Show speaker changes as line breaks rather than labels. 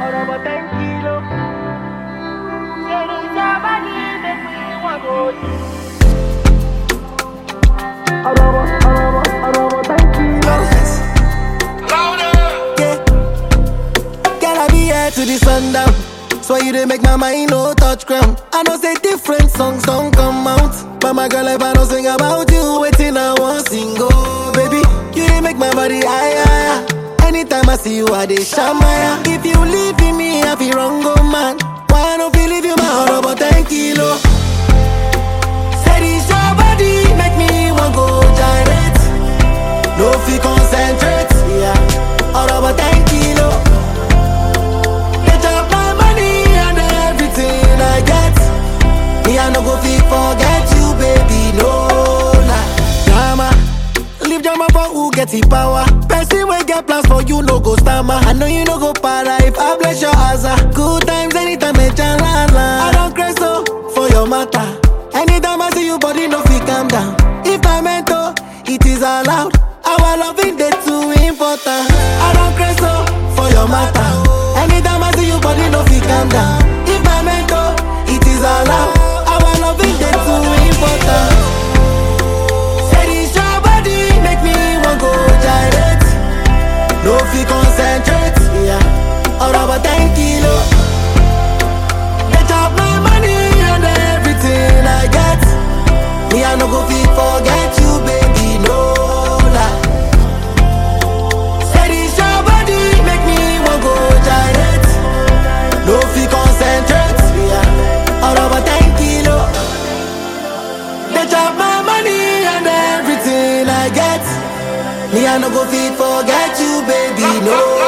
All over 10 kilo. There is a body that we want to all over 10 kilos.
Yeah. Can I be here to the sundown? So you didn't make my mind no touch ground. I know say different songs don't come out, but my girl, if I don't sing about you, waiting I want single, baby. You didn't make my body higher. Anytime I see you, I dey shamaya. If you leave me, I feel wrong, oh man. Why I don't feel leave you my heart about 10 kilo? Said it's your body, make me want go gyrate. No fee concentrate, yeah. All about 10 kilo. Get up my money and everything I get. Me I no go feel forget you, baby, no lie. Drama, leave drama for who get the power. Person will get plans for you, no go stammer. I know you no go para if I bless your asa. Good times anytime me chalala. I don't crazy so for your matter. Anytime I see you, body no feel calm down. If I meant to, it is allowed. Our loving day too important. I don't crazy so for your matter. Anytime I see you, body no feel calm down. If I meant to, it is allowed. Our loving day too important. Said it's your body, make me want go gyrate. No fee concentrate, yeah. All over 10 kilo. Get up my money and everything I get. Me I no go feel forget you, baby, no lie. Said it's your body, make me want go gyrate. No fee concentrate, yeah. All over 10 kilo. Get up my money and everything I get. Me I no go feel forget you, baby, no